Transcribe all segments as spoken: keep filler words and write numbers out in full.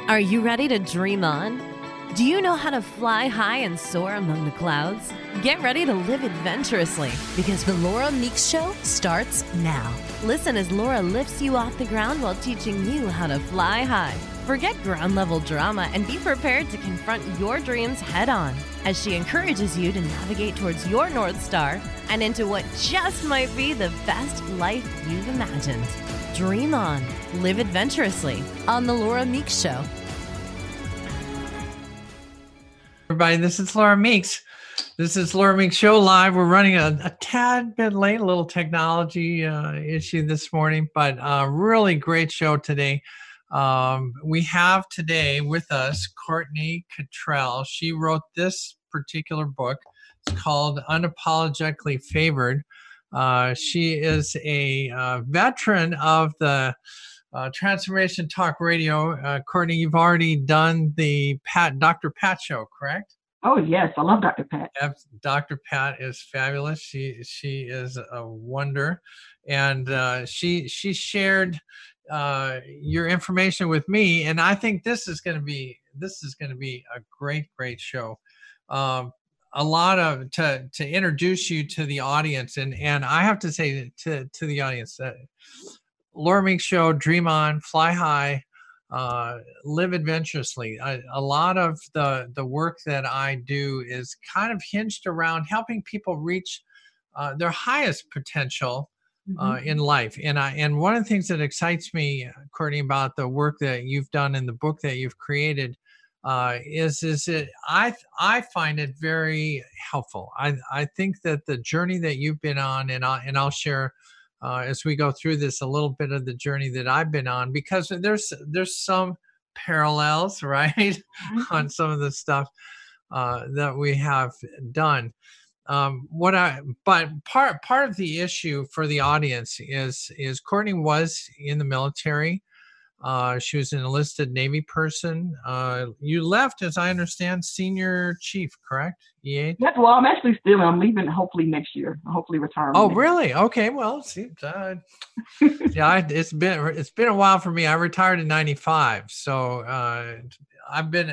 Are you ready to dream on? Do you know how to fly high and soar among the clouds? Get ready to live adventurously because the Laura Meeks Show starts now. Listen as Laura lifts you off the ground while teaching you how to fly high. Forget ground level drama and be prepared to confront your dreams head on as she encourages you to navigate towards your North Star and into what just might be the best life you've imagined. Dream on, live adventurously on the Laura Meeks Show. Everybody, this is Laura Meeks. This is Laura Meeks Show Live. We're running a, a tad bit late, a little technology uh, issue this morning, but a really great show today. Um, we have today with us Courtney Cottrell. She wrote this particular book. It's called Unapologetically Favored. Uh, she is a uh, veteran of the Uh, Transformation Talk Radio. Uh, Courtney, you've already done the Pat, Doctor Pat show, correct? Oh, yes. I love Doctor Pat. Yep. Doctor Pat is fabulous. She she is a wonder. And uh, she she shared uh, your information with me. And I think this is going to be this is going to be a great, great show. Um, a lot of to to introduce you to the audience. And, and I have to say to, to the audience that Laura Meeks Show, dream on, fly high, uh, live adventurously. I, a lot of the, the work that I do is kind of hinged around helping people reach uh, their highest potential uh, mm-hmm. in life. And I and one of the things that excites me, Courtney, about the work that you've done in the book that you've created uh, is is that I I find it very helpful. I I think that the journey that you've been on, and I and I'll share. Uh, as we go through this, a little bit of the journey that I've been on, because there's there's some parallels, right, mm-hmm. on some of the stuff uh, that we have done. Um, what I but part part of the issue for the audience is is Courtney was in the military. Uh, she was an enlisted Navy person. Uh, you left, as I understand, senior chief, correct? E eight? Yeah, well, I'm actually still, I'm leaving hopefully next year. Hopefully retirement. Oh, really? Okay. Well, see, uh, yeah, I, it's been, it's been a while for me. I retired in ninety-five. So uh, I've been,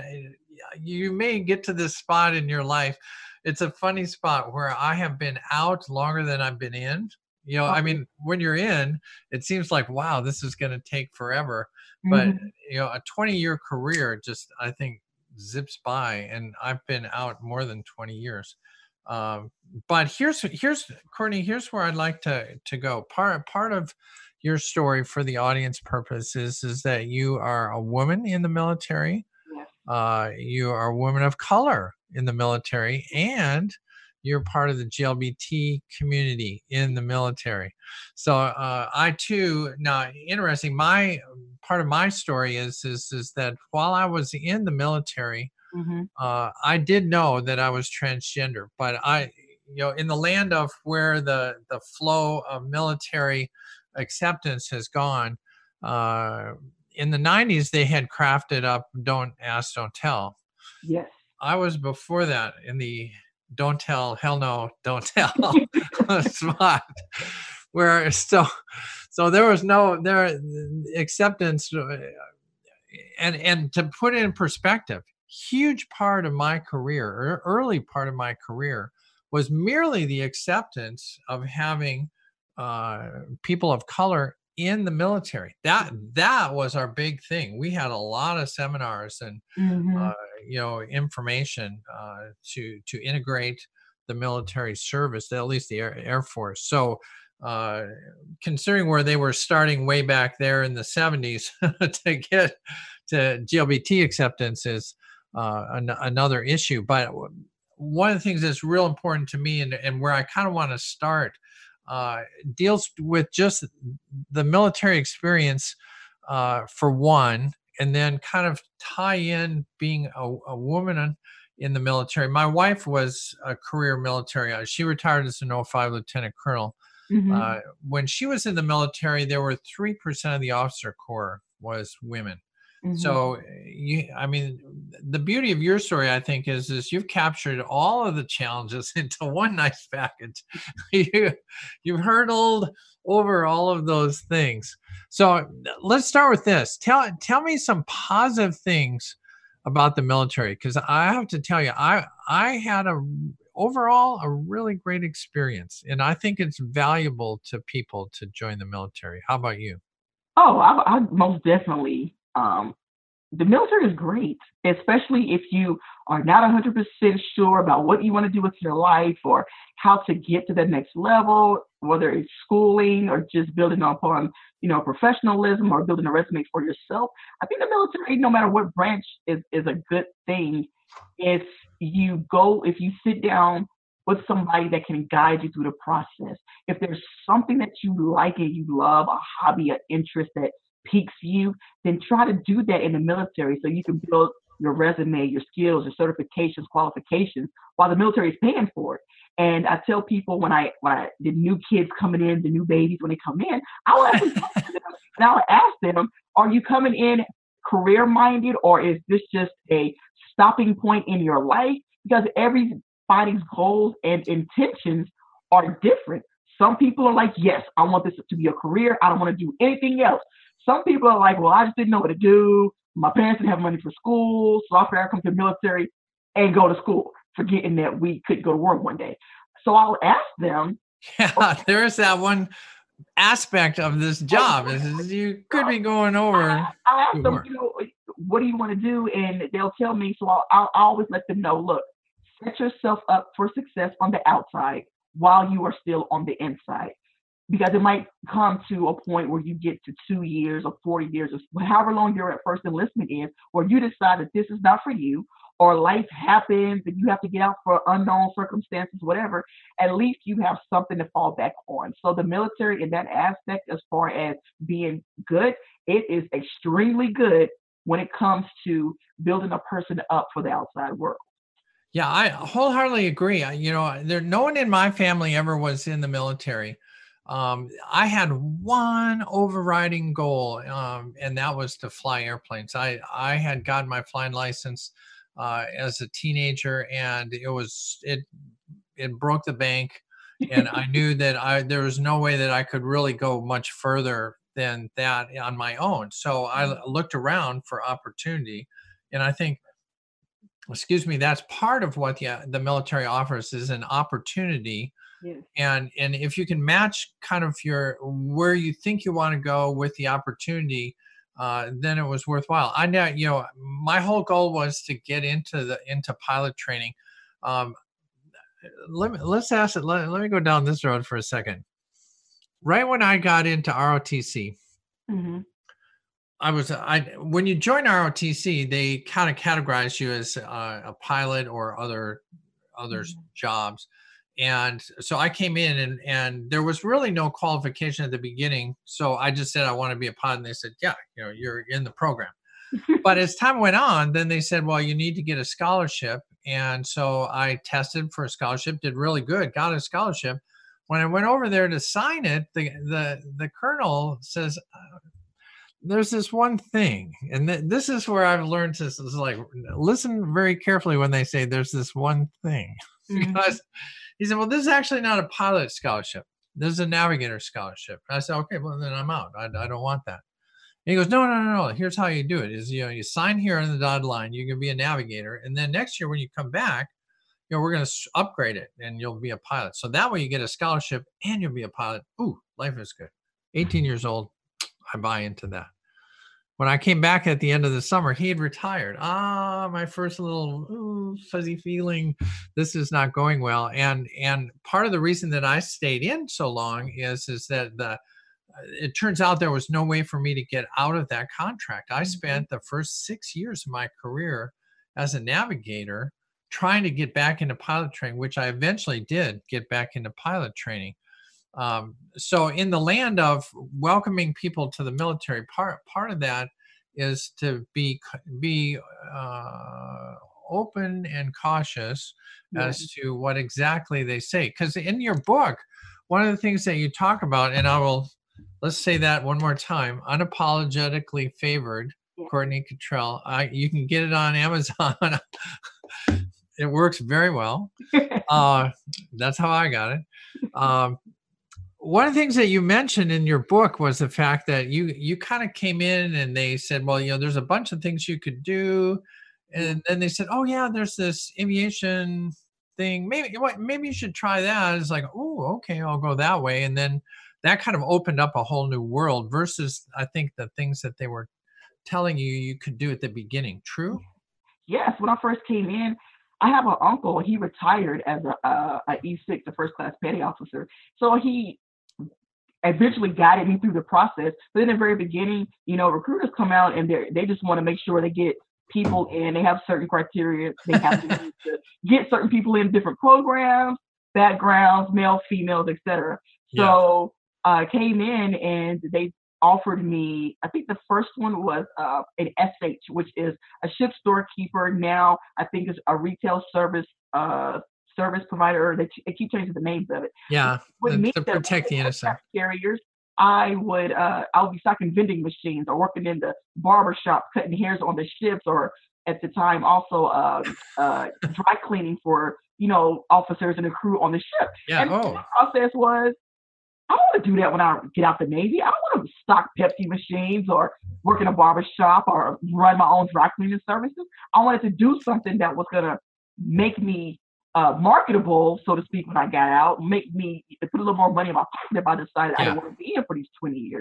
you may get to this spot in your life. It's a funny spot where I have been out longer than I've been in. You know, I mean, when you're in, it seems like, wow, this is going to take forever. But, mm-hmm. you know, a twenty-year career just, I think, zips by. And I've been out more than twenty years. Um, but here's, here's Courtney, here's where I'd like to, to go. Part, part of your story for the audience purposes is that you are a woman in the military. Yes. Uh, you are a woman of color in the military, and you're part of the G L B T community in the military. So uh, I too, now interesting, my part of my story is, is, is that while I was in the military, mm-hmm. uh, I did know that I was transgender, but I, you know, in the land of where the, the flow of military acceptance has gone, uh, in the nineties, they had crafted up Don't Ask, Don't Tell. Yes. I was before that in the don't tell, hell no, don't tell spot where so so there was no there acceptance. And and to put it in perspective, huge part of my career, or early part of my career, was merely the acceptance of having uh, people of color in the military. That that was our big thing. We had a lot of seminars and mm-hmm. uh, you know information uh, to to integrate the military service, at least the Air, Air Force. So uh, considering where they were starting way back there in the seventies to get to G L B T acceptance is uh, an, another issue. But one of the things that's real important to me, and, and where I kind of want to start, Uh, deals with just the military experience uh, for one, and then kind of tie in being a, a woman in the military. My wife was a career military. She retired as an oh five lieutenant colonel. Mm-hmm. Uh, when she was in the military, there were three percent of the officer corps was women. Mhm. So you, I mean, the beauty of your story, I think, is is you've captured all of the challenges into one nice package. you, you've hurdled over all of those things. So let's start with this. Tell tell me some positive things about the military, because I have to tell you, I I had a overall a really great experience, and I think it's valuable to people to join the military. How about you? Oh, I, I most definitely. Um, the military is great, especially if you are not one hundred percent sure about what you want to do with your life or how to get to the next level, whether it's schooling or just building upon, you know, professionalism or building a resume for yourself. I think the military, no matter what branch, is, is a good thing if you go, if you sit down with somebody that can guide you through the process. If there's something that you like and you love, a hobby, an interest that piques you, then try to do that in the military so you can build your resume, your skills, your certifications, qualifications, while the military is paying for it. And I tell people when I when I the new kids coming in, the new babies when they come in, I'll actually talk to them and I'll ask them, are you coming in career minded or is this just a stopping point in your life? Because everybody's goals and intentions are different. Some people are like, yes, I want this to be a career. I don't want to do anything else. Some people are like, well, I just didn't know what to do. My parents didn't have money for school, so I figured I'd come to the military and go to school, forgetting that we could go to work one day. So I'll ask them, Yeah, there is that one aspect of this job is, is you could be going over I, I to ask them, work. you know, what do you want to do? And they'll tell me. So I'll, I'll always let them know, look, set yourself up for success on the outside while you are still on the inside. Because it might come to a point where you get to two years or forty years or however long your first enlistment is, where you decide that this is not for you, or life happens and you have to get out for unknown circumstances, whatever. At least you have something to fall back on. So the military, in that aspect, as far as being good, it is extremely good when it comes to building a person up for the outside world. Yeah, I wholeheartedly agree. I, you know, there no one in my family ever was in the military. Um, I had one overriding goal, um, and that was to fly airplanes. I I had gotten my flying license uh, as a teenager, and it was it it broke the bank, and I knew that I there was no way that I could really go much further than that on my own. So I looked around for opportunity, and I think, excuse me, that's part of what the, the military offers is an opportunity. Yes. And and if you can match kind of your where you think you want to go with the opportunity, uh, then it was worthwhile. I know, you know, my whole goal was to get into the into pilot training. um, let me let's ask it let, let me go down this road for a second. Right when I got into ROTC, Mm-hmm. I was I when you join R O T C, they kind of categorize you as uh, a pilot or other other s- Mm-hmm. jobs. And so I came in, and and there was really no qualification at the beginning. So I just said I want to be a pilot, and they said, yeah, you know, you're in the program. But as time went on, then they said, well, you need to get a scholarship. And so I tested for a scholarship, did really good, got a scholarship. When I went over there to sign it, the the the colonel says, there's this one thing, and th- this is where I've learned to s- like listen very carefully when they say there's this one thing, Mm-hmm. because he said, well, this is actually not a pilot scholarship. This is a navigator scholarship. And I said, okay, well then I'm out. I, I don't want that. And he goes, no, no, no, no. Here's how you do it: is you know you sign here on the dotted line. You can be a navigator, and then next year when you come back, you know we're going to upgrade it, and you'll be a pilot. So that way you get a scholarship and you'll be a pilot. Ooh, life is good. eighteen years old, I buy into that. When I came back at the end of the summer, he had retired. Ah, my first little ooh, fuzzy feeling, this is not going well. And and part of the reason that I stayed in so long is is that the it turns out there was no way for me to get out of that contract. I Mm-hmm. spent the first six years of my career as a navigator trying to get back into pilot training, which I eventually did get back into pilot training. Um, so in the land of welcoming people to the military, part part of that is to be be uh, open and cautious Yeah. as to what exactly they say. Because in your book, one of the things that you talk about, and I will let's say that one more time: unapologetically favored, Yeah. Courtney Cottrell. I you can get it on Amazon. It works very well. Uh, that's how I got it. Um, one of the things that you mentioned in your book was the fact that you you kind of came in and they said, well, you know, there's a bunch of things you could do, and then they said, oh yeah, there's this aviation thing. Maybe what maybe you should try that. It's like, oh, okay, I'll go that way, and then that kind of opened up a whole new world versus I think the things that they were telling you you could do at the beginning. True? Yes, when I first came in, I have an uncle. He retired as a, uh, a E six, a first class petty officer. So he eventually guided me through the process. But in the very beginning, you know, recruiters come out and they they just want to make sure they get people in. They have certain criteria. They have to, to get certain people in different programs, backgrounds, male, females, et cetera. So I uh, came in and they offered me, I think the first one was uh, an S H, which is a ship storekeeper. Now I think it's a retail service uh, service provider. They, they keep changing the names of it. Yeah, With to, me, to protect the innocent carriers, I would uh, I would be stocking vending machines or working in the barber shop, cutting hairs on the ships, or at the time also uh, uh, dry cleaning for you know officers and the crew on the ship. Yeah. And oh. the process was, I don't want to do that when I get out the Navy. I don't want to stock Pepsi machines or work in a barber shop or run my own dry cleaning services. I wanted to do something that was going to make me uh, marketable, so to speak, when I got out, make me put a little more money in my pocket if I decided yeah. I didn't want to be here for these twenty years.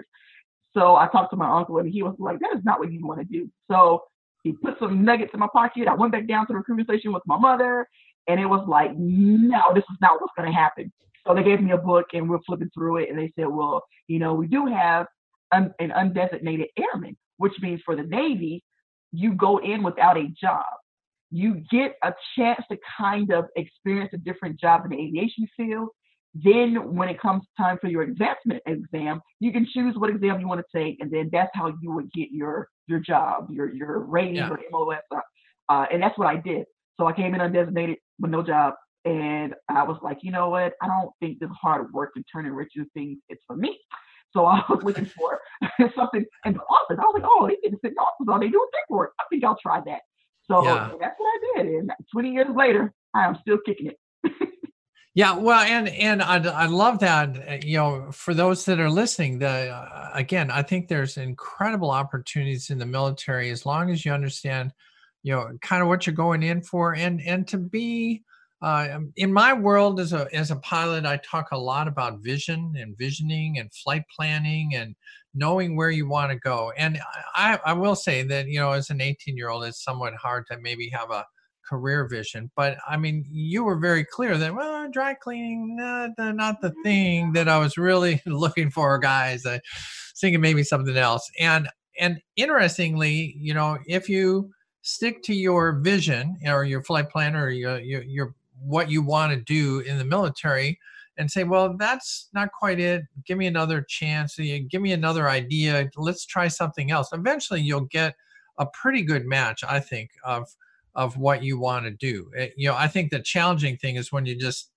So I talked to my uncle and he was like, that is not what you want to do. So he put some nuggets in my pocket. I went back down to the recruiting station with my mother and it was like, no, this is not what's going to happen. So they gave me a book and we're flipping through it and they said, well, you know, we do have un- an undesignated airman, which means for the Navy, you go in without a job. You get a chance to kind of experience a different job in the aviation field. Then when it comes time for your advancement exam, you can choose what exam you want to take. And then that's how you would get your, your job, your, your rating yeah. or M O S. Uh, and that's what I did. So I came in undesignated with no job. And I was like, you know what? I don't think this hard work and turning rich into things is for me. So I was looking for something in the office. I was like, oh, they get to sit in the office all day doing paperwork. I think I'll try that. So yeah. that's what I did. And twenty years later, I am still kicking it. Yeah, well, and and I, I love that. You know, for those that are listening, the uh, again, I think there's incredible opportunities in the military as long as you understand, you know, kind of what you're going in for, and and to be. Uh, in my world as a as a pilot, I talk a lot about vision and visioning and flight planning and knowing where you want to go. And I, I will say that, you know, as an eighteen-year-old, it's somewhat hard to maybe have a career vision. But I mean, you were very clear that, well, dry cleaning, not the, not the thing that I was really looking for, guys. I was thinking maybe something else. And and interestingly, you know, if you stick to your vision or your flight plan or your your, your what you want to do in the military and say, well, that's not quite it. Give me another chance. Give me another idea. Let's try something else. Eventually you'll get a pretty good match, I think, of, of what you want to do. You know, I think the challenging thing is when you just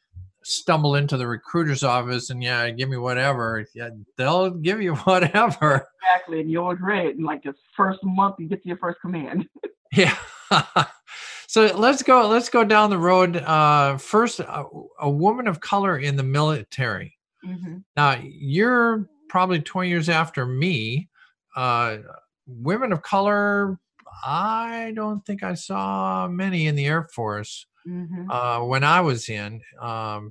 stumble into the recruiter's office and yeah, give me whatever. Yeah, they'll give you whatever. Exactly. And you're great. In like the first month you get to your first command. Yeah. So let's go. Let's go down the road. Uh, first, a, a woman of color in the military. Mm-hmm. Now you're probably twenty years after me. Uh, women of color, I don't think I saw many in the Air Force mm-hmm. uh, when I was in. Um,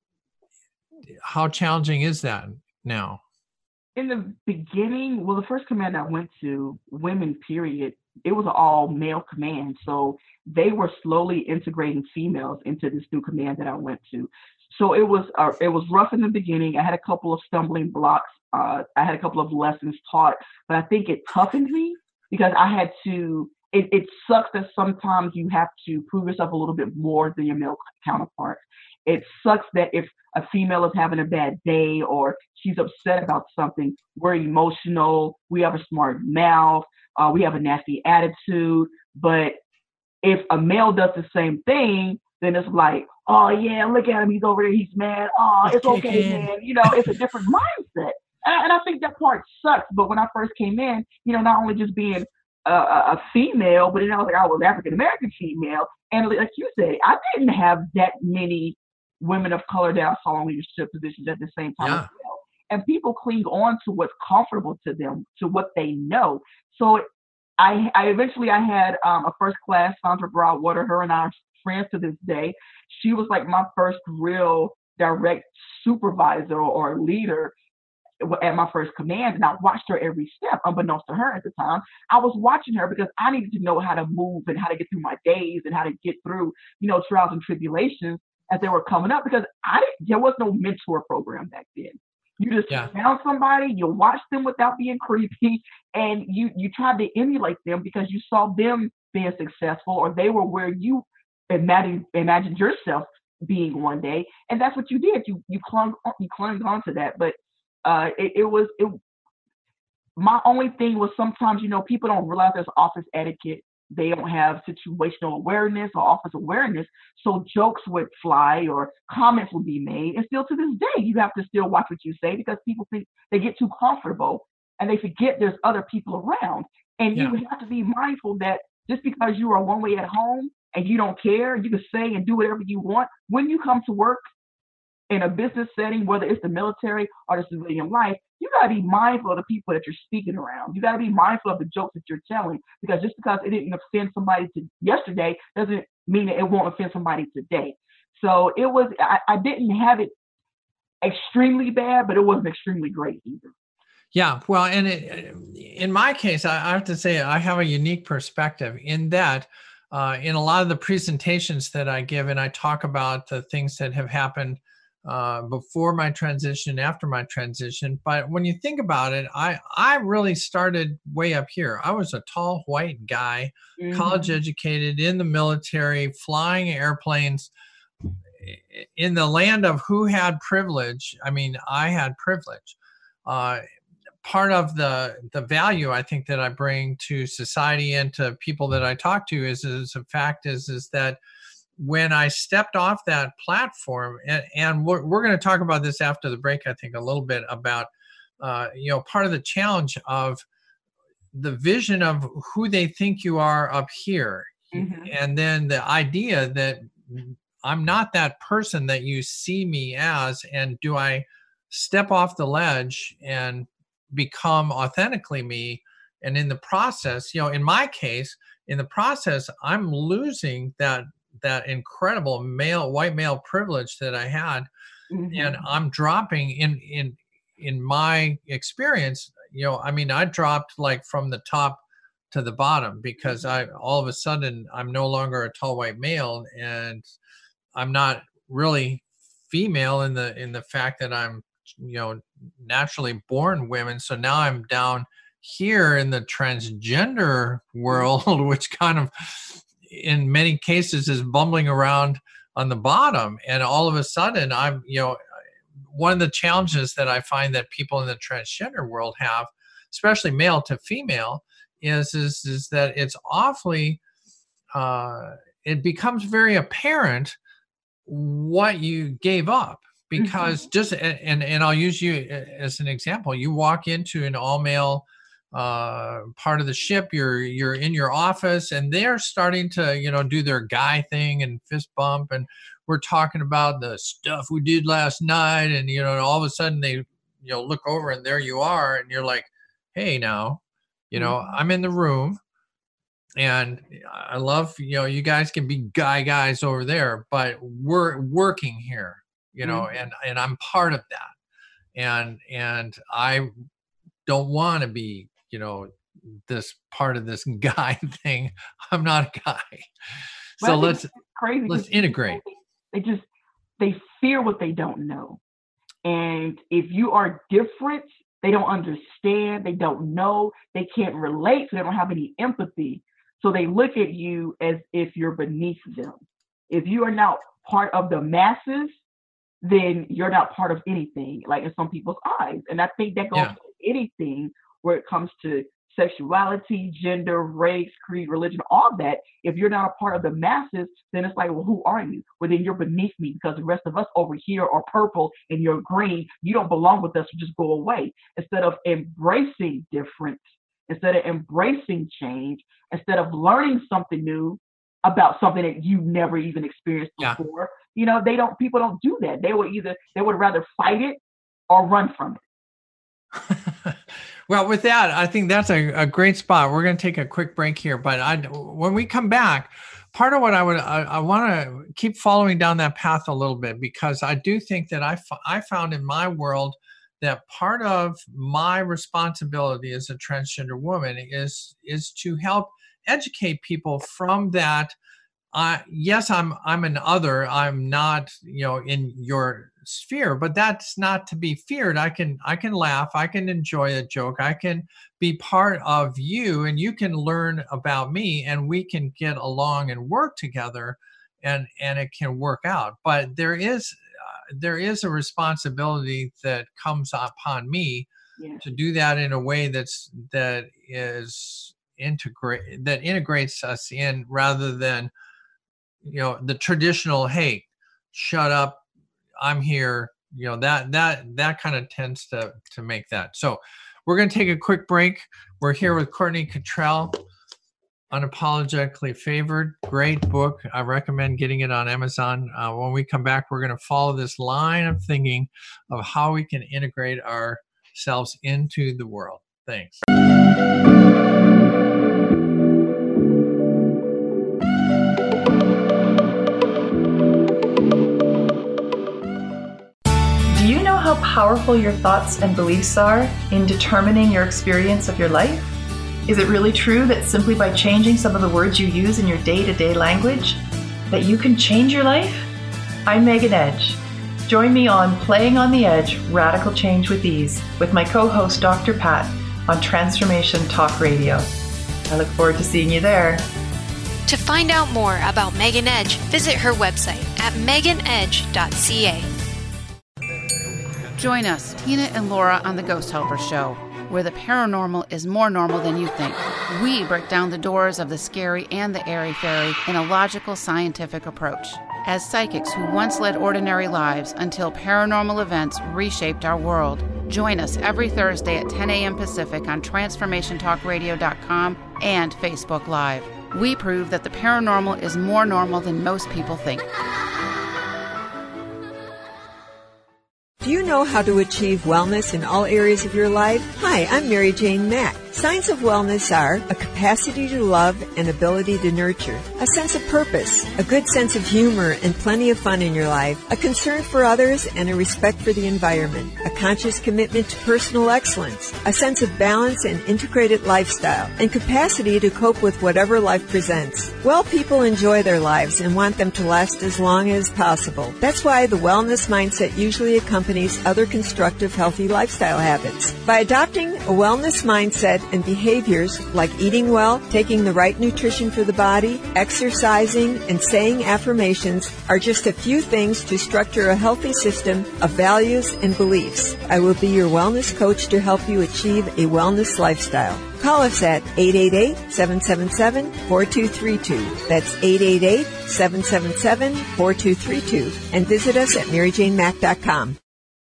how challenging is that now? In the beginning, well, the first command I went to, women, period, it was an all male command. So they were slowly integrating females into this new command that I went to. So it was uh, it was rough in the beginning. I had a couple of stumbling blocks. Uh, I had a couple of lessons taught, but I think it toughened me because I had to, it, it sucks that sometimes you have to prove yourself a little bit more than your male counterparts. It sucks that if a female is having a bad day or she's upset about something, we're emotional, we have a smart mouth, uh, we have a nasty attitude. But if a male does the same thing, then it's like, oh yeah, look at him, he's over there, he's mad. Oh, it's okay, man. You know, it's a different mindset. And, and I think that part sucks. But when I first came in, you know, not only just being a, a female, but then I was like, I was African American female, and like you said, I didn't have that many women of color that I saw in leadership positions at the same time as Yeah. well. And people cling on to what's comfortable to them, to what they know. So I, I eventually I had um, a first class, Sandra Broadwater. Her and I are friends to this day. She was like my first real direct supervisor or leader at my first command, and I watched her every step. Unbeknownst to her at the time, I was watching her because I needed to know how to move and how to get through my days and how to get through, you know, trials and tribulations as they were coming up, because I didn't, there was no mentor program back then. You just Yeah. found somebody, you watched them without being creepy, and you you tried to emulate them because you saw them being successful, or they were where you imagined imagined yourself being one day, and that's what you did. You you clung you clung on to that, but uh, it, it was it. My only thing was sometimes, you know, people don't realize there's office etiquette. They don't have situational awareness or office awareness. So jokes would fly or comments would be made. And still to this day, you have to still watch what you say, because people think they get too comfortable and they forget there's other people around. And Yeah. you have to be mindful that just because you are one way at home and you don't care, you can say and do whatever you want. When you come to work in a business setting, whether it's the military or the civilian life, you got to be mindful of the people that you're speaking around. You got to be mindful of the jokes that you're telling, because just because it didn't offend somebody to yesterday doesn't mean that it won't offend somebody today. So it was, I, I didn't have it extremely bad, but it wasn't extremely great either. Yeah, well, and it, in my case, I, I have to say I have a unique perspective in that uh, in a lot of the presentations that I give, and I talk about the things that have happened uh, before my transition, after my transition. But when you think about it, I, I really started way up here. I was a tall white guy, Mhm. college educated, in the military, flying airplanes in the land of who had privilege. I mean, I had privilege. Uh, part of the the value I think that I bring to society and to people that I talk to is, is a fact is is that when I stepped off that platform, and, and we're, we're going to talk about this after the break, I think a little bit about, uh, you know, part of the challenge of the vision of who they think you are up here. Mhm. And then the idea that I'm not that person that you see me as, and do I step off the ledge and become authentically me? And in the process, you know, in my case, in the process, I'm losing that that incredible male, white male privilege that I had, Mhm. and I'm dropping in in in my experience. You know, I mean, I dropped like from the top to the bottom because I all of a sudden I'm no longer a tall white male, and I'm not really female in the in the fact that I'm, you know, naturally born women. So now I'm down here in the transgender world, which kind of in many cases is bumbling around on the bottom. And all of a sudden I'm, you know, one of the challenges that I find that people in the transgender world have, especially male to female, is is is that it's awfully uh it becomes very apparent what you gave up, because just and and I'll use you as an example. You walk into an all male uh part of the ship, you're you're in your office, and they're starting to, you know, do their guy thing and fist bump, and we're talking about the stuff we did last night, and you know, and all of a sudden they, you know, look over and there you are, and you're like, hey, now, you know, I'm in the room, and I love, you know, you guys can be guy guys over there, but we're working here, you know, Mhm. and and I'm part of that, and and I don't want to be, you know, this part of this guy thing. I'm not a guy. But So I think let's it's crazy let's because people, integrate. they just they fear what they don't know. And if you are different, they don't understand, they don't know, they can't relate, so they don't have any empathy. So they look at you as if you're beneath them. If you are not part of the masses, then you're not part of anything, like in some people's eyes. And I think that goes Yeah. for anything where it comes to sexuality, gender, race, creed, religion, all that. If you're not a part of the masses, then it's like, well, who are you? Well, then you're beneath me, because the rest of us over here are purple and you're green. You don't belong with us, so just go away. Instead of embracing difference, instead of embracing change, instead of learning something new about something that you never even experienced before. Yeah. You know, they don't, people don't do that. They would either, they would rather fight it or run from it. Well, with that, I think that's a, a great spot. We're going to take a quick break here, but I, when we come back, part of what I would, I, I want to keep following down that path a little bit, because I do think that I, I found in my world that part of my responsibility as a transgender woman is, is to help educate people from that. Uh, yes, I'm, I'm an other, I'm not, you know, in your sphere, but that's not to be feared. I can, I can laugh. I can enjoy a joke. I can be part of you, and you can learn about me, and we can get along and work together, and, and it can work out. But there is, uh, there is a responsibility that comes upon me yeah. to do that in a way that's, that is integrate, that integrates us in, rather than, you know, the traditional, hey, shut up, I'm here, you know, that, that, that kind of tends to, to make that. So we're going to take a quick break. We're here with Courtney Cottrell, Unapologetically Favored. Great book. I recommend getting it on Amazon. Uh, when we come back, we're going to follow this line of thinking of how we can integrate ourselves into the world. Thanks. Do you know how powerful your thoughts and beliefs are in determining your experience of your life? Is it really true that simply by changing some of the words you use in your day-to-day language, that you can change your life? I'm Megan Edge. Join me on Playing on the Edge, Radical Change with Ease, with my co-host Doctor Pat on Transformation Talk Radio. I look forward to seeing you there. To find out more about Megan Edge, visit her website at megan edge dot c a. Join us, Tina and Laura, on the Ghost Helper Show, where the paranormal is more normal than you think. We break down the doors of the scary and the airy-fairy in a logical, scientific approach. As psychics who once led ordinary lives until paranormal events reshaped our world. Join us every Thursday at ten a.m. Pacific on transformation talk radio dot com and Facebook Live. We prove that the paranormal is more normal than most people think. Do you know how to achieve wellness in all areas of your life? Hi, I'm Mary Jane Mack. Signs of wellness are a capacity to love and ability to nurture, a sense of purpose, a good sense of humor and plenty of fun in your life, a concern for others and a respect for the environment, a conscious commitment to personal excellence, a sense of balance and integrated lifestyle, and capacity to cope with whatever life presents. Well people enjoy their lives and want them to last as long as possible. That's why the wellness mindset usually accompanies other constructive, healthy lifestyle habits. By adopting a wellness mindset and behaviors like eating well, taking the right nutrition for the body, exercising, and saying affirmations are just a few things to structure a healthy system of values and beliefs. I will be your wellness coach to help you achieve a wellness lifestyle. Call us at eight eight eight, seven seven seven, four two three two. That's eight eight eight, seven seven seven, four two three two. And visit us at mary jane mack dot com.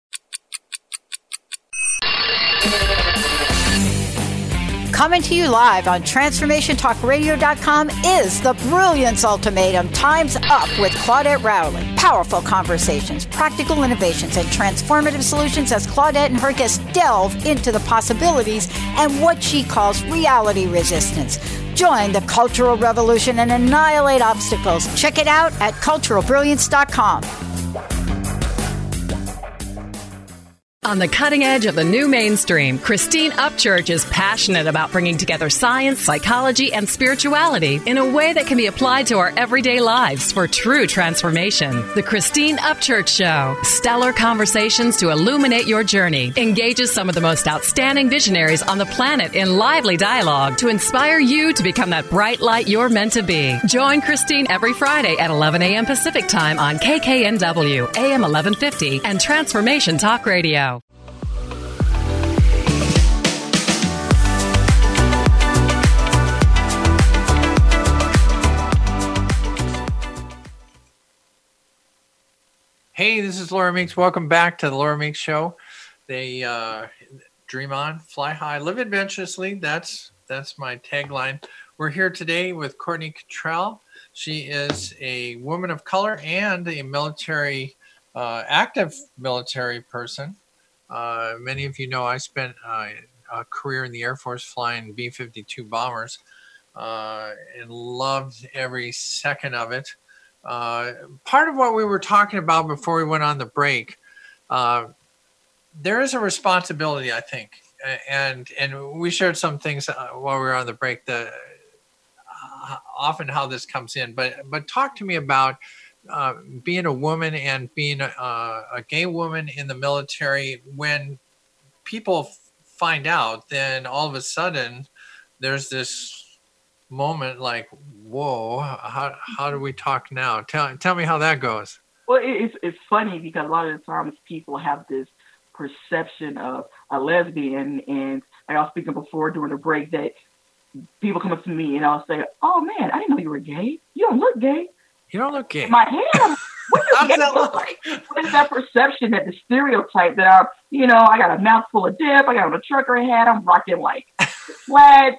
Coming to you live on transformation talk radio dot com is the Brilliance Ultimatum. Time's Up with Claudette Rowley. Powerful conversations, practical innovations, and transformative solutions as Claudette and her guests delve into the possibilities and what she calls reality resistance. Join the cultural revolution and annihilate obstacles. Check it out at cultural brilliance dot com. On the cutting edge of the new mainstream, Christine Upchurch is passionate about bringing together science, psychology, and spirituality in a way that can be applied to our everyday lives for true transformation. The Christine Upchurch Show, stellar conversations to illuminate your journey, engages some of the most outstanding visionaries on the planet in lively dialogue to inspire you to become that bright light you're meant to be. Join Christine every Friday at eleven a.m. Pacific Time on K K N W, A M eleven fifty, and Transformation Talk Radio. Hey, this is Laura Meeks. Welcome back to the Laura Meeks Show. They uh, dream on, fly high, live adventurously. That's that's my tagline. We're here today with Courtney Cottrell. She is a woman of color and a military, uh, active military person. Uh, many of you know I spent uh, a career in the Air Force flying B fifty-two bombers uh, and loved every second of it. Uh, part of what we were talking about before we went on the break, uh, there is a responsibility, I think, and and we shared some things uh, while we were on the break. The uh, often how this comes in, but but talk to me about uh, being a woman and being a, a gay woman in the military. When people f- find out, then all of a sudden there's this moment like, whoa, how how do we talk now? Tell tell me how that goes. Well, it's it's funny because a lot of the times people have this perception of a lesbian, and like I was speaking before during the break that people come up to me and I'll say, "Oh man, I didn't know you were gay. You don't look gay. You don't look gay." In my head, what does that look like? What is that perception, that the stereotype that I'm, you know, I got a mouthful of dip, I got a trucker hat, I'm rocking like flat,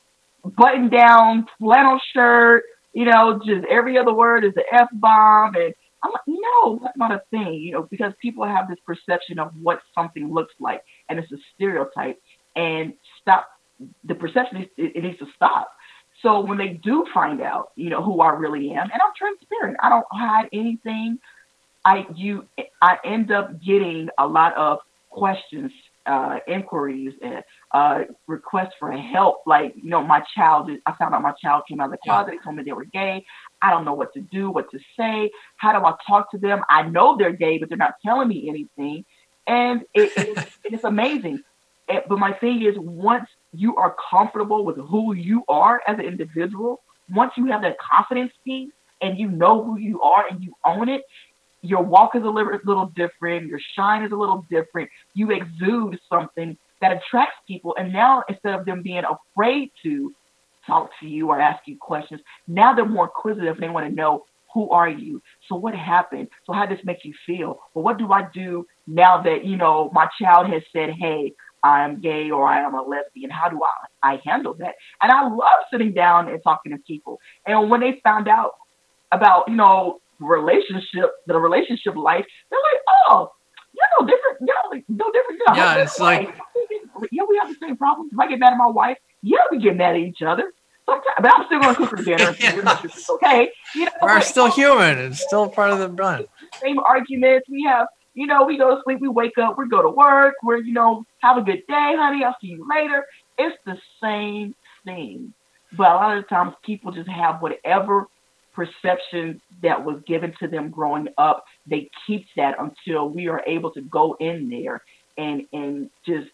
button down, flannel shirt, you know, just every other word is the F bomb, and I'm like, no, that's not a thing, you know, because people have this perception of what something looks like, and it's a stereotype, and stop, the perception, is, it, it needs to stop. So when they do find out, you know, who I really am, and I'm transparent, I don't hide anything, I, you, I end up getting a lot of questions, uh, inquiries, and uh, requests for help. Like, you know, my child, I found out my child came out of the closet, they told me they were gay. I don't know what to do, what to say. How do I talk to them? I know they're gay, but they're not telling me anything. And it, it's, it's amazing. It, but my thing is, once you are comfortable with who you are as an individual, once you have that confidence piece and you know who you are and you own it, your walk is a little, little different. Your shine is a little different. You exude something that attracts people. And now, instead of them being afraid to talk to you or ask you questions, now they're more inquisitive. They want to know, who are you? So what happened? So how does this make you feel? Well, what do I do now that, you know, my child has said, hey, I'm gay or I am a lesbian? How do I, I handle that? And I love sitting down and talking to people. And when they found out about, you know, relationship, the relationship life, they're like, oh, you're no different. You're like, no different. You're yeah, it's like, life. Yeah, we have the same problems. If I get mad at my wife, yeah, we get mad at each other. Sometimes, but I'm still going to cook her dinner. Yeah. It's okay. You know, we're still human. It's still part of the run. Same arguments. We have, you know, we go to sleep, we wake up, we go to work, we're, you know, have a good day, honey. I'll see you later. It's the same thing. But a lot of the times people just have whatever perception that was given to them growing up. They keep that until we are able to go in there and, and just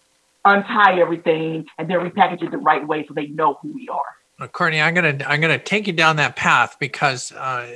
untie everything and then repackage it the right way so they know who we are. Well, Courtney, I'm gonna I'm gonna take you down that path because uh,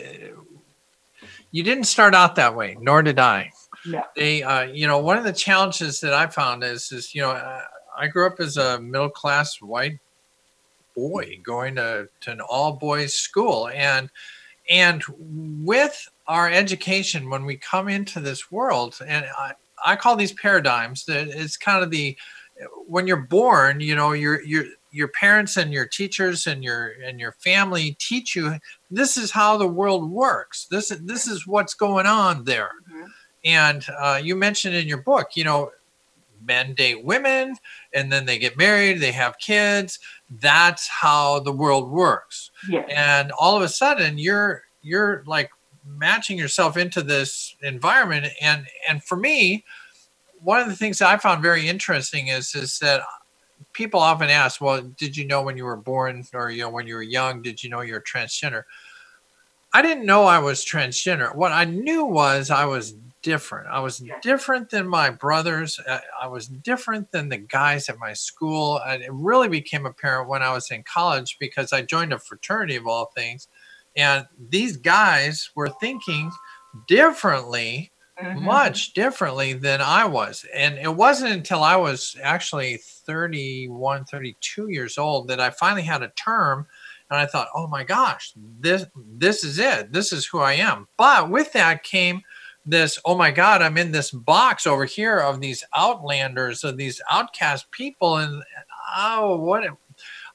you didn't start out that way, nor did I. Yeah. They, uh, you know, one of the challenges that I found is, is you know, uh, I grew up as a middle class white boy going to, to an all boys school, and and with our education, when we come into this world, and I, I call these paradigms, that it's kind of the, when you're born, you know, your your your parents and your teachers and your and your family teach you this is how the world works. This this is what's going on there. Mm-hmm. And uh, you mentioned in your book, you know, men date women and then they get married, they have kids. That's how the world works. Yeah. And all of a sudden, you're you're like matching yourself into this environment. And and for me, one of the things that I found very interesting is, is that people often ask, well, did you know when you were born, or, you know, when you were young, did you know you were transgender? I didn't know I was transgender. What I knew was I was different. I was different than my brothers. I was different than the guys at my school. And it really became apparent when I was in college because I joined a fraternity of all things. And these guys were thinking differently, mm-hmm. much differently than I was. And it wasn't until I was actually thirty-one, thirty-two years old that I finally had a term. And I thought, oh my gosh, this this is it. This is who I am. But with that came this, oh my God, I'm in this box over here of these outlanders, of these outcast people. And oh, what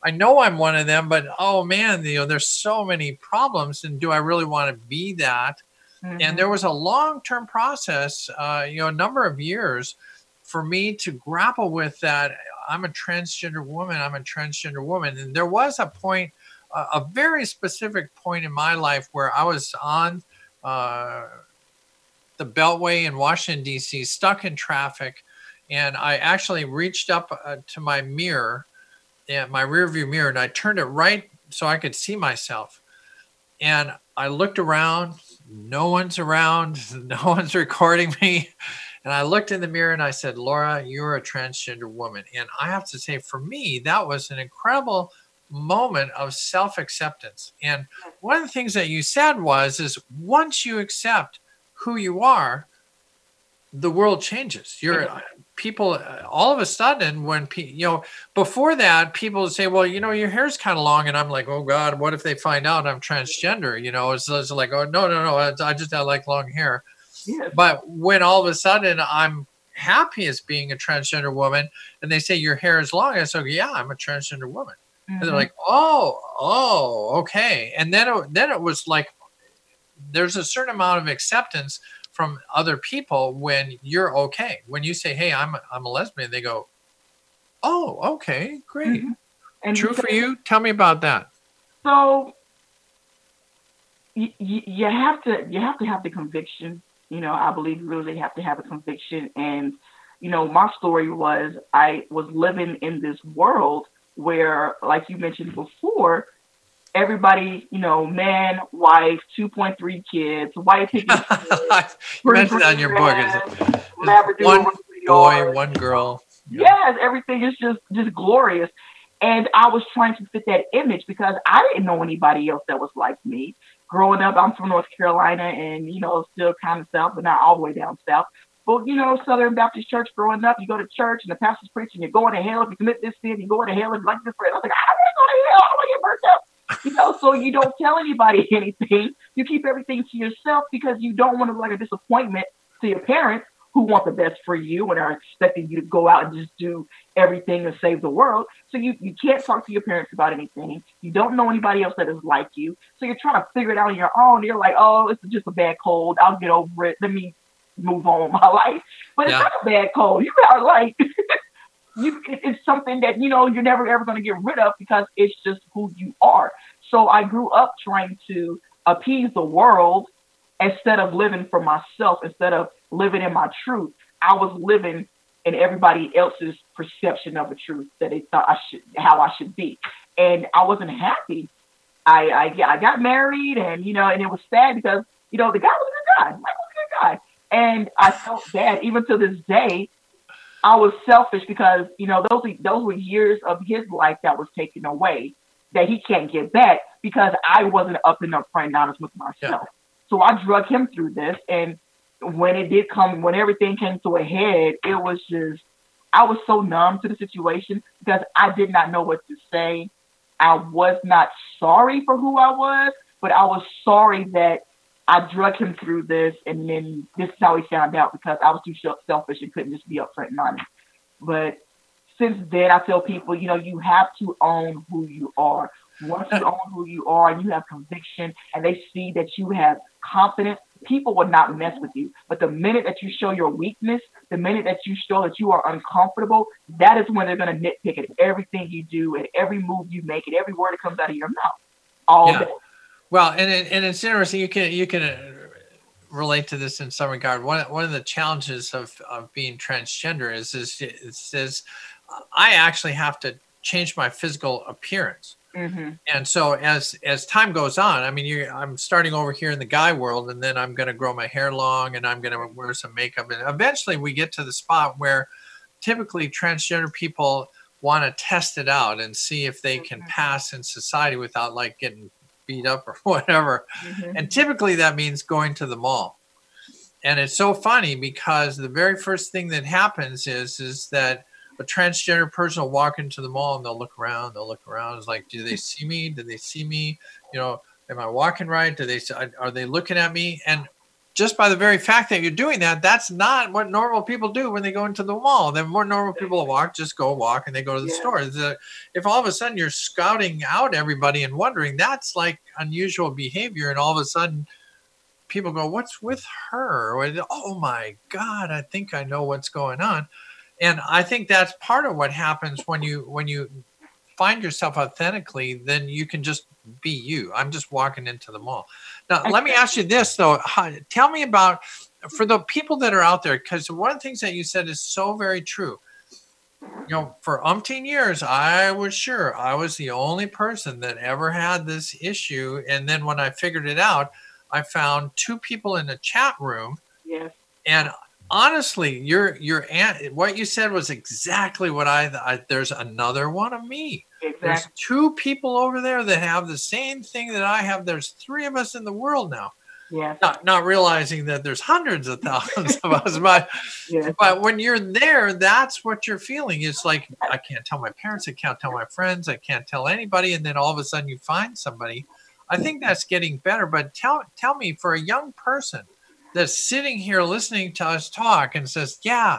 I know I'm one of them, but oh man, you know, there's so many problems, and do I really want to be that? Mm-hmm. And there was a long-term process, uh, you know, a number of years for me to grapple with that. I'm a transgender woman. I'm a transgender woman. And there was a point, uh, a very specific point in my life where I was on uh, the Beltway in Washington, D C, stuck in traffic. And I actually reached up uh, to my mirror, uh, my rear view mirror, and I turned it right so I could see myself. And I looked around. No one's around. No one's recording me. And I looked in the mirror and I said, Laura, you're a transgender woman. And I have to say, for me, that was an incredible moment of self-acceptance. And one of the things that you said was, is once you accept who you are, the world changes. You're people all of a sudden when, pe- you know, before that, people would say, well, you know, your hair's kind of long. And I'm like, oh God, what if they find out I'm transgender? You know, it's, it's like, oh, no, no, no. I just, I like long hair. Yes. But when all of a sudden I'm happy as being a transgender woman and they say your hair is long, I say, yeah, I'm a transgender woman. Mm-hmm. And they're like, oh, oh, okay. And then it, then it was like, there's a certain amount of acceptance from other people when you're okay. When you say, hey, I'm a, I'm a lesbian, they go, oh, okay, great. Mm-hmm. And true for you? Tell me about that. So you, you have to you have to have the conviction. You know, I believe you really have to have a conviction. And, you know, my story was I was living in this world where, like you mentioned before, everybody, you know, man, wife, two point three kids, white picket kids. You mentioned that in your book. It's, it's one boy, one girl. Yes, everything is just, just glorious. And I was trying to fit that image because I didn't know anybody else that was like me. Growing up, I'm from North Carolina and, you know, still kind of south, but not all the way down south. But, you know, Southern Baptist Church growing up, you go to church and the pastor's preaching, you're going to hell if you commit this sin, you're going to hell if you like this prayer. I was like, I don't want to go to hell. I don't want to get burnt up. You know, so you don't tell anybody anything. You keep everything to yourself because you don't want to be like a disappointment to your parents who want the best for you and are expecting you to go out and just do everything to save the world. So you, you can't talk to your parents about anything. You don't know anybody else that is like you. So you're trying to figure it out on your own. You're like, oh, it's just a bad cold. I'll get over it. Let me move on with my life. But it's yeah. not a bad cold. You are like... You, it's something that, you know, you're never, ever going to get rid of because it's just who you are. So I grew up trying to appease the world instead of living for myself, instead of living in my truth. I was living in everybody else's perception of the truth that they thought I should, how I should be. And I wasn't happy. I, I, yeah, I got married and, you know, and it was sad because, you know, the guy was a good guy. Mike was a good guy. And I felt bad even to this day. I was selfish because, you know, those those were years of his life that was taken away that he can't get back because I wasn't up and up front and honest with myself. Yeah. So I drug him through this. And when it did come, when everything came to a head, it was just, I was so numb to the situation because I did not know what to say. I was not sorry for who I was, but I was sorry that I drug him through this, and then this is how he found out because I was too selfish and couldn't just be upfront and honest. But since then, I tell people, you know, you have to own who you are. Once you own who you are and you have conviction and they see that you have confidence, people will not mess with you. But the minute that you show your weakness, the minute that you show that you are uncomfortable, that is when they're going to nitpick at everything you do, at every move you make, at every word that comes out of your mouth. All yeah. day. Well, and it, and it's interesting. You can you can relate to this in some regard. One one of the challenges of, of being transgender is is it says I actually have to change my physical appearance. Mm-hmm. And so as as time goes on, I mean, you I'm starting over here in the guy world, and then I'm going to grow my hair long, and I'm going to wear some makeup, and eventually we get to the spot where typically transgender people want to test it out and see if they can pass in society without like getting beat up or whatever. Mm-hmm. And typically that means going to the mall. And it's so funny because the very first thing that happens is, is that a transgender person will walk into the mall and they'll look around, they'll look around. It's like, do they see me? Do they see me? You know, am I walking right? Do they, are they looking at me? And just by the very fact that you're doing that, that's not what normal people do when they go into the mall. Then more normal people walk, just go walk and they go to the yeah. store. The, if all of a sudden you're scouting out everybody and wondering, that's like unusual behavior. And all of a sudden people go, what's with her? Or, oh my God, I think I know what's going on. And I think that's part of what happens when you, when you find yourself authentically, then you can just be you. I'm just walking into the mall. Now, let me ask you this, though. How, tell me about, for the people that are out there, because one of the things that you said is so very true. You know, for umpteen years, I was sure I was the only person that ever had this issue. And then when I figured it out, I found two people in a chat room. Yes. And honestly, your your aunt, what you said was exactly what I, I there's another one of me. Exactly. There's two people over there that have the same thing that I have. There's three of us in the world now. Yes. Not not realizing that there's hundreds of thousands of us. But, yes. but when you're there, that's what you're feeling. It's like, I can't tell my parents, I can't tell my friends, I can't tell anybody. And then all of a sudden you find somebody. I think that's getting better. But tell tell me, for a young person that's sitting here listening to us talk and says, yeah,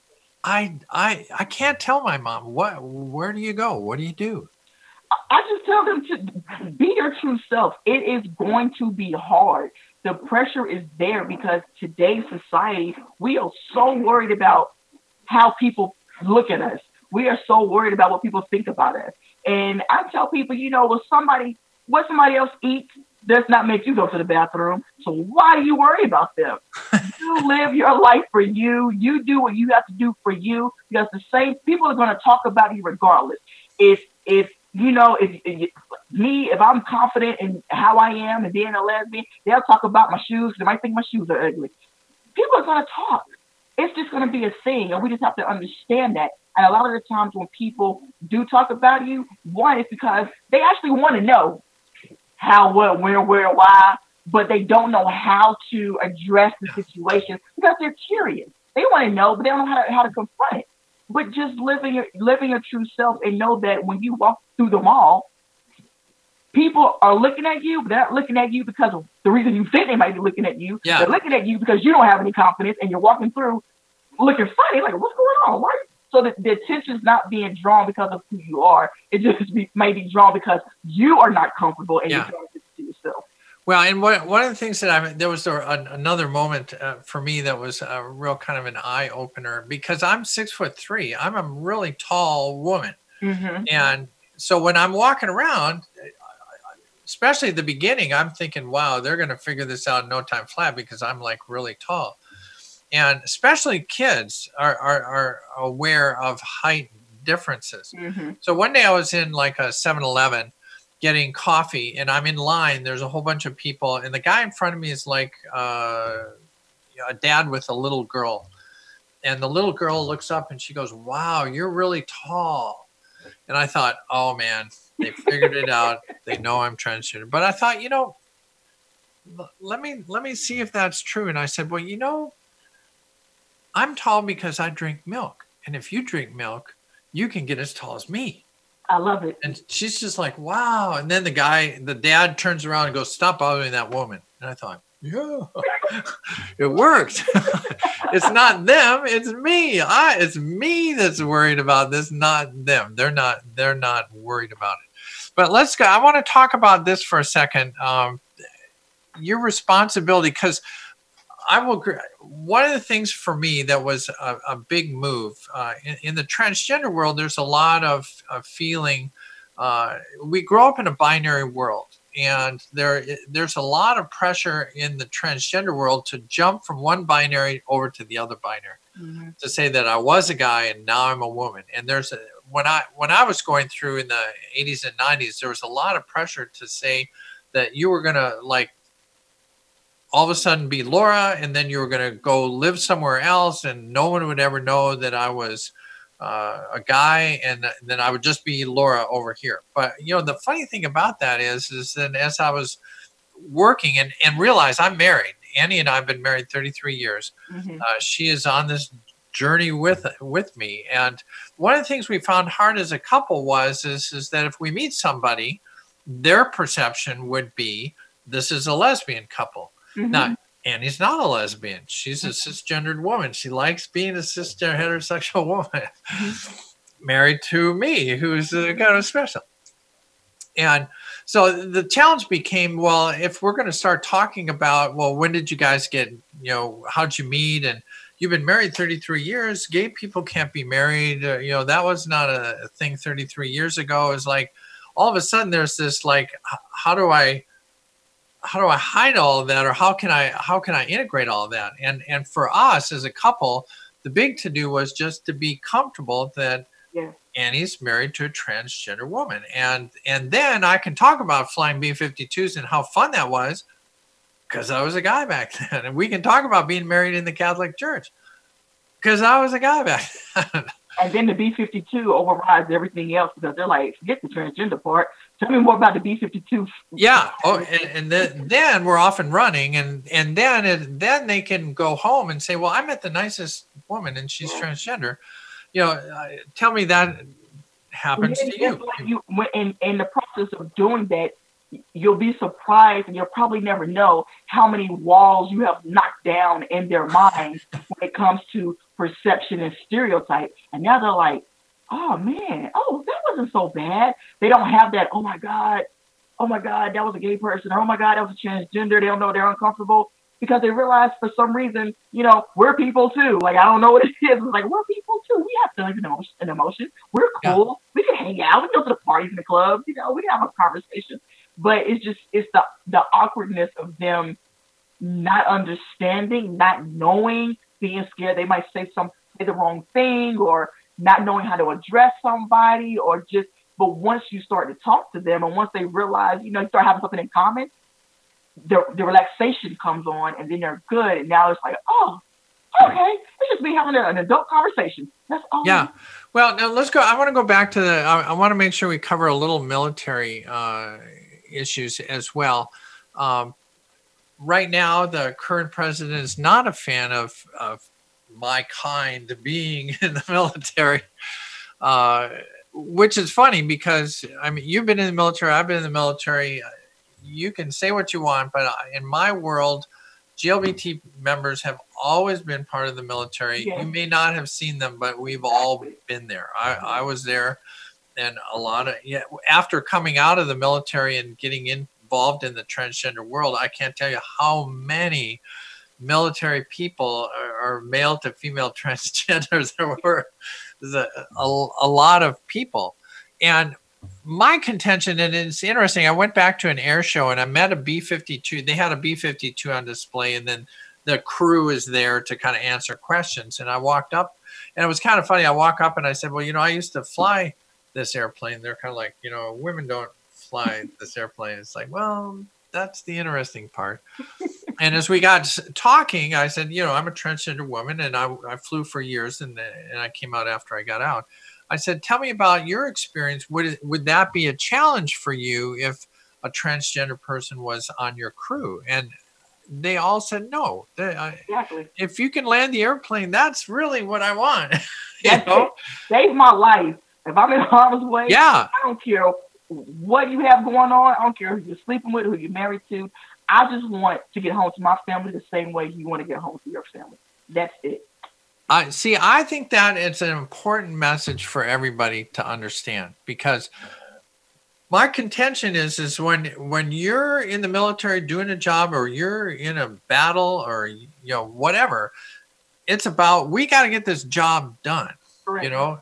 I I I can't tell my mom. What? Where do you go? What do you do? I just tell them to be your true self. It is going to be hard. The pressure is there because today's society, we are so worried about how people look at us. We are so worried about what people think about us. And I tell people, you know, what somebody, what somebody else eats does not make you go to the bathroom. So why do you worry about them? You live your life for you. You do what you have to do for you, because the same people are going to talk about you regardless. If, if, you know, if, if me, if I'm confident in how I am and being a lesbian, they'll talk about my shoes. They might think my shoes are ugly. People are going to talk. It's just going to be a thing. And we just have to understand that. And a lot of the times when people do talk about you, one is because they actually want to know how, what, where, where, why, but they don't know how to address the situation because they're curious. They want to know, but they don't know how to, how to confront it. But just living your, living your true self and know that when you walk through the mall, people are looking at you, but they're not looking at you because of the reason you think they might be looking at you. Yeah. They're looking at you because you don't have any confidence and you're walking through looking funny, like, what's going on? Why? So the, the attention's not being drawn because of who you are. It just be, may be drawn because you are not comfortable and yeah. you're trying to to yourself. Well, and one, one of the things that I, there was a, another moment uh, for me that was a real kind of an eye opener, because I'm six foot three. I'm a really tall woman. Mm-hmm. And so when I'm walking around, especially at the beginning, I'm thinking, wow, they're going to figure this out in no time flat because I'm like really tall. And especially kids are, are, are aware of height differences. Mm-hmm. So one day I was in like a seven eleven getting coffee, and I'm in line. There's a whole bunch of people, and the guy in front of me is like uh, a dad with a little girl. And the little girl looks up and she goes, wow, you're really tall. And I thought, oh man, they figured it out. They know I'm transgender. But I thought, you know, let me let me see if that's true. And I said, well, you know, I'm tall because I drink milk. And if you drink milk, you can get as tall as me. I love it. And she's just like, wow. And then the guy, the dad turns around and goes, stop bothering that woman. And I thought, yeah, it worked. It's not them. It's me. I, it's me that's worried about this, not them. They're not, they're not worried about it. But let's go. I want to talk about this for a second. Um, your responsibility, because I will. One of the things for me that was a, a big move uh, in, in the transgender world, there's a lot of, of feeling. Uh, we grow up in a binary world, and there there's a lot of pressure in the transgender world to jump from one binary over to the other binary. Mm-hmm. To say that I was a guy and now I'm a woman. And there's a, when I when I was going through in the eighties and nineties, there was a lot of pressure to say that you were gonna like. all of a sudden be Laura, and then you were going to go live somewhere else, and no one would ever know that I was uh, a guy, and then I would just be Laura over here. But, you know, the funny thing about that is, is that as I was working and, and realized I'm married, Annie and I have been married thirty-three years. Mm-hmm. Uh, she is on this journey with with me. And one of the things we found hard as a couple was, is, is that if we meet somebody, their perception would be, this is a lesbian couple. Mm-hmm. Now, Annie's not a lesbian. She's a cisgendered woman. She likes being a cisgender heterosexual woman, married to me, who's uh, kind of special. And so the challenge became, well, if we're going to start talking about, well, when did you guys get, you know, how'd you meet? And you've been married thirty-three years. Gay people can't be married. Uh, you know, that was not a thing thirty-three years ago. It's like, all of a sudden there's this, like, how do I, how do I hide all of that? Or how can I, how can I integrate all of that? And, and for us as a couple, the big to do was just to be comfortable that yeah. Annie's married to a transgender woman. And, and then I can talk about flying B fifty-twos and how fun that was, because I was a guy back then. And we can talk about being married in the Catholic Church because I was a guy back then. And then the B fifty-two overrides everything else because they're like, forget the transgender part. Tell me more about the B fifty-two. Yeah. Oh, and, and then, then we're off and running. And, and then, it, then they can go home and say, well, I met the nicest woman and she's yeah. transgender. You know, uh, tell me that happens to you. Like you in, in the process of doing that, you'll be surprised and you'll probably never know how many walls you have knocked down in their minds when it comes to perception and stereotype. And now they're like, oh man, oh, that wasn't so bad. They don't have that, oh my God, oh my God, that was a gay person. Or, oh my God, that was a transgender. They don't know, they're uncomfortable because they realize for some reason, you know, we're people too. Like, I don't know what it is. It's like, we're people too. We have feelings and emotion, and emotion. We're cool. Yeah. We can hang out. We can go to the parties and the clubs. You know, we can have a conversation. But it's just, it's the, the awkwardness of them not understanding, not knowing, being scared they might say some, say the wrong thing, or not knowing how to address somebody, or just, but once you start to talk to them and once they realize, you know, you start having something in common, the, the relaxation comes on and then they're good. And now it's like, oh, okay, it's just me having an adult conversation. That's all. Yeah. Well, now let's go. I want to go back to the, I, I want to make sure we cover a little military uh, issues as well. Um, right now, the current president is not a fan of, of my kind being in the military, uh, which is funny because, I mean, you've been in the military, I've been in the military. You can say what you want, but in my world, G L B T members have always been part of the military. Yeah. You may not have seen them, but we've all been there. I, I was there, and a lot of, yeah, after coming out of the military and getting involved in the transgender world, I can't tell you how many military people are, are male to female transgenders. There were a, a, a lot of people. And my contention, and it's interesting, I went back to an air show and I met a B fifty-two. They had a B fifty-two on display, and then the crew is there to kind of answer questions. And I walked up, and it was kind of funny. I walk up and I said, well, you know, I used to fly this airplane. They're kind of like, you know, women don't fly this airplane. It's like, well, that's the interesting part. And as we got talking, I said, you know, I'm a transgender woman, and I, I flew for years, and, and I came out after I got out. I said, tell me about your experience. Would it, would that be a challenge for you if a transgender person was on your crew? And they all said no. They, exactly. I, if you can land the airplane, that's really what I want. you know? Save my life. If I'm in harm's way, yeah. I don't care what you have going on. I don't care who you're sleeping with, who you're married to. I just want to get home to my family the same way you want to get home to your family. That's it. I see. I think that it's an important message for everybody to understand, because my contention is, is when, when you're in the military doing a job, or you're in a battle, or, you know, whatever, it's about, we got to get this job done. Correct. You know,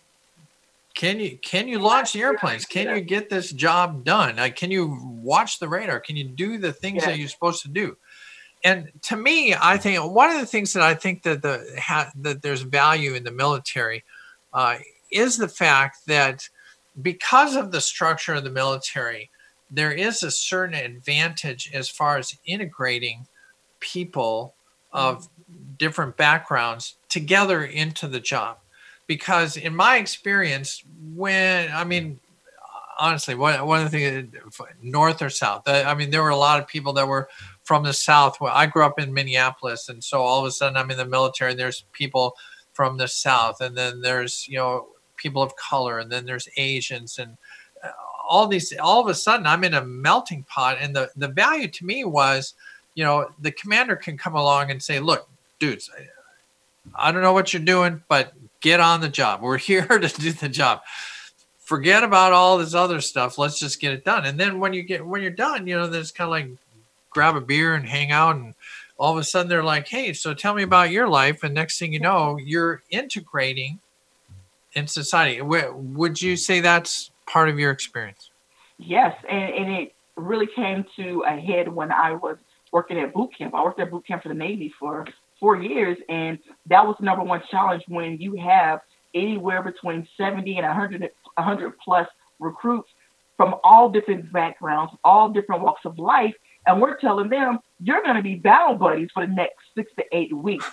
can you, can you launch the airplanes? Can you get this job done? Like, can you watch the radar? Can you do the things yeah. that you're supposed to do? And to me, I think one of the things that I think that the ha, that there's value in the military uh, is the fact that because of the structure of the military, there is a certain advantage as far as integrating people of different backgrounds together into the job. Because in my experience, when, I mean, honestly, one, one of the things, north or south, I mean, there were a lot of people that were from the South. Well, I grew up in Minneapolis, and so all of a sudden I'm in the military, and there's people from the South, and then there's, you know, people of color, and then there's Asians, and all these, all of a sudden I'm in a melting pot. And the, the value to me was you know, the commander can come along and say, look, dudes, I don't know what you're doing, but get on the job. We're here to do the job. Forget about all this other stuff. Let's just get it done. And then when you get, when you're done, you know, there's kind of like grab a beer and hang out. And all of a sudden they're like, hey, so tell me about your life. And next thing you know, you're integrating in society. Would you say that's part of your experience? Yes. And, and it really came to a head when I was working at boot camp. I worked at boot camp for the Navy for four years. And that was the number one challenge when you have anywhere between seventy and one hundred, one hundred plus recruits from all different backgrounds, all different walks of life. And we're telling them, you're going to be battle buddies for the next six to eight weeks.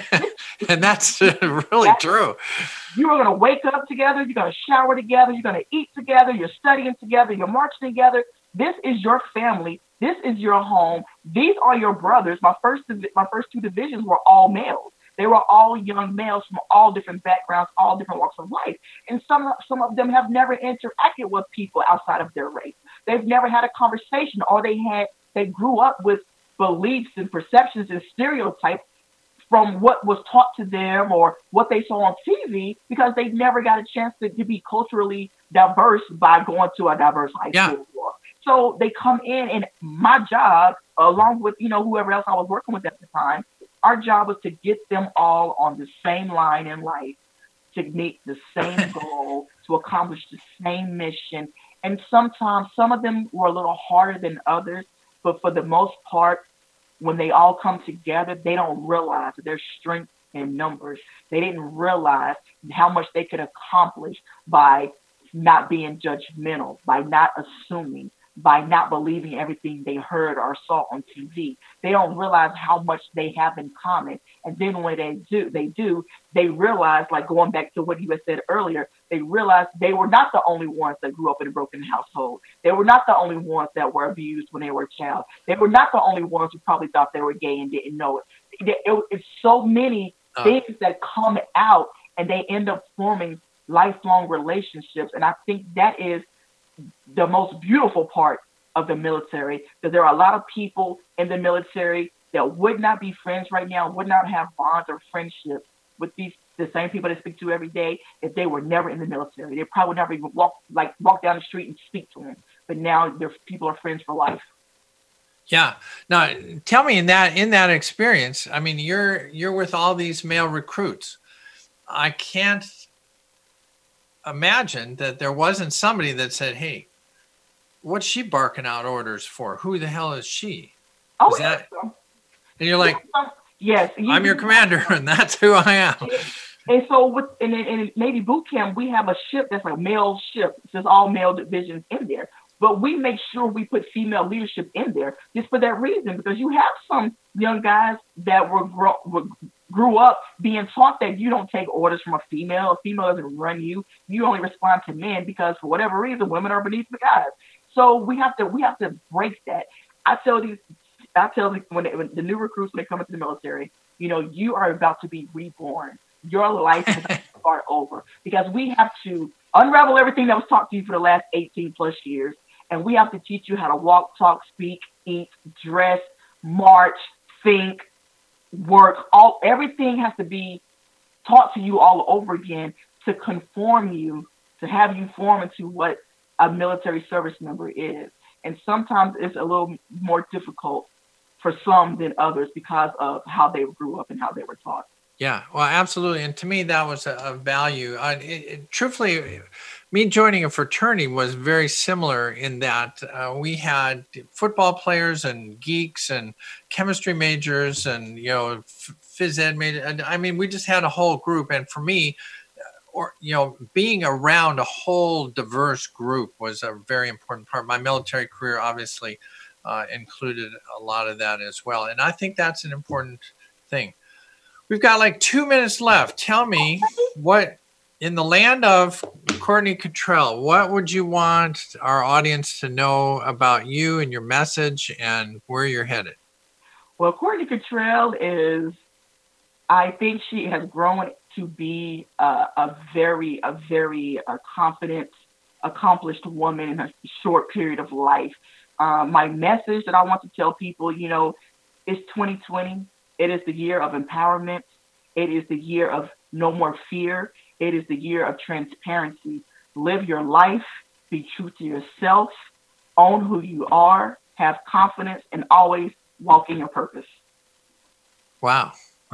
And that's really that's, true. You are going to wake up together. You're going to shower together. You're going to eat together. You're studying together. You're marching together. This is your family. This is your home. These are your brothers. My first, my first two divisions were all males. They were all young males from all different backgrounds, all different walks of life. And some, some of them have never interacted with people outside of their race. They've never had a conversation, or they had, they grew up with beliefs and perceptions and stereotypes from what was taught to them or what they saw on T V, because they never got a chance to, to be culturally diverse by going to a diverse high yeah. school. So they come in, and my job, along with, you know, whoever else I was working with at the time, our job was to get them all on the same line in life, to meet the same goal, to accomplish the same mission. And sometimes some of them were a little harder than others, but for the most part, when they all come together, they don't realize that there's strength in numbers. They didn't realize how much they could accomplish by not being judgmental, by not assuming, by not believing everything they heard or saw on T V. They don't realize how much they have in common. And then when they do, they do, they realize, like going back to what you had said earlier, they realize they were not the only ones that grew up in a broken household. They were not the only ones that were abused when they were a child. They were not the only ones who probably thought they were gay and didn't know it. it, it it's so many uh. things that come out, and they end up forming lifelong relationships. And I think that is the most beautiful part of the military, that there are a lot of people in the military that would not be friends right now, would not have bonds or friendships with these the same people they speak to every day if they were never in the military. They probably would never even walk like walk down the street and speak to them. But now their people are friends for life. Yeah. Now, tell me in that in that experience. I mean, you're you're with all these male recruits. I can't imagine that there wasn't somebody that said, hey, what's she barking out orders for? Who the hell is she? Oh, is that, and you're like, yes, you, I'm your commander, and that's who I am. And, and so with in, in Navy boot camp, we have a ship that's a male ship. There's all male divisions in there. But we make sure we put female leadership in there just for that reason, because you have some young guys that were, grow, were grew up being taught that you don't take orders from a female. A female doesn't run you. You only respond to men because for whatever reason, women are beneath the guys. So we have to we have to break that. I tell these, I tell these, when, they, when the new recruits, when they come into the military, you know, you are about to be reborn. Your life is about to start over, because we have to unravel everything that was taught to you for the last eighteen plus years. And we have to teach you how to walk, talk, speak, eat, dress, march, think, work. All everything has to be taught to you all over again to conform you, to have you form into what a military service member is. And sometimes it's a little more difficult for some than others because of how they grew up and how they were taught. Yeah, well, absolutely. And to me, that was a, a value. Uh, it, it, truthfully, me joining a fraternity was very similar in that uh, we had football players and geeks and chemistry majors and, you know, phys ed majors. And I mean, we just had a whole group. And for me, or, you know, being around a whole diverse group was a very important part. My military career obviously uh, included a lot of that as well. And I think that's an important thing. We've got like two minutes left. Tell me, what, in the land of Courtney Cottrell, what would you want our audience to know about you and your message and where you're headed? Well, Courtney Cottrell is, I think she has grown to be a, a very, a very uh, confident, accomplished woman in a short period of life. Uh, my message that I want to tell people, you know, It's twenty twenty. It is the year of empowerment. It is the year of no more fear. It is the year of transparency. Live your life. Be true to yourself. Own who you are. Have confidence and always walk in your purpose. Wow.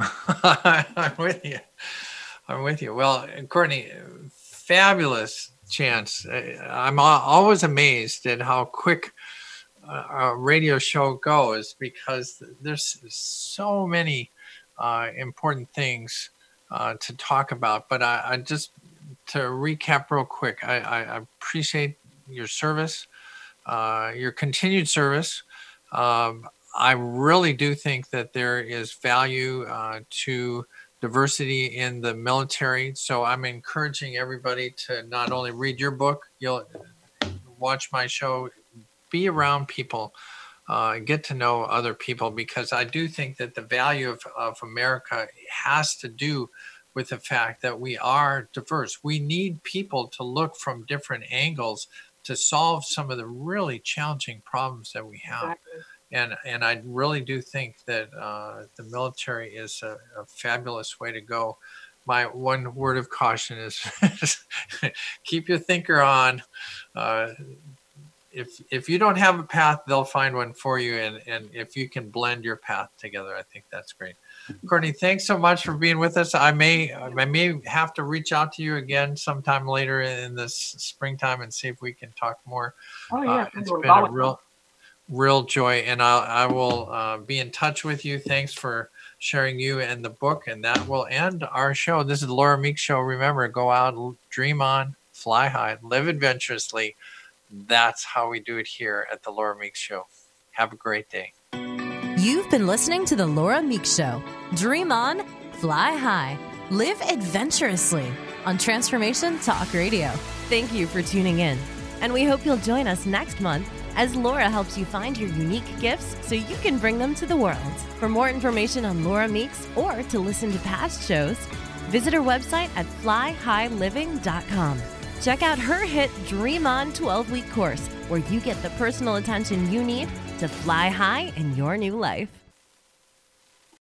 I'm with you. I'm with you. Well, Courtney, fabulous chance. I'm always amazed at how quick a radio show goes, because there's so many uh, important things uh, to talk about. But I, I just, to recap real quick, I, I appreciate your service, uh, your continued service. Um, I really do think that there is value uh, to diversity in the military. So I'm encouraging everybody to not only read your book, you'll watch my show, be around people, uh, get to know other people, because I do think that the value of, of America has to do with the fact that we are diverse. We need people to look from different angles to solve some of the really challenging problems that we have. Exactly. And and I really do think that uh, the military is a, a fabulous way to go. My one word of caution is keep your thinker on. Uh, if if you don't have a path, they'll find one for you. And, and if you can blend your path together, I think that's great. Courtney, thanks so much for being with us. I may I may have to reach out to you again sometime later in this springtime and see if we can talk more. Oh, yeah. Uh, it's been a real... real joy, and I'll, I will uh, be in touch with you. Thanks for sharing you and the book, and that will end our show. This is the Laura Meeks Show. Remember, go out, dream on, fly high, live adventurously. That's how we do it here at the Laura Meeks Show. Have a great day. You've been listening to the Laura Meeks Show. Dream on, fly high, live adventurously on Transformation Talk Radio. Thank you for tuning in, and we hope you'll join us next month as Laura helps you find your unique gifts so you can bring them to the world. For more information on Laura Meeks or to listen to past shows, visit her website at fly high living dot com. Check out her hit Dream On twelve-week course, where you get the personal attention you need to fly high in your new life.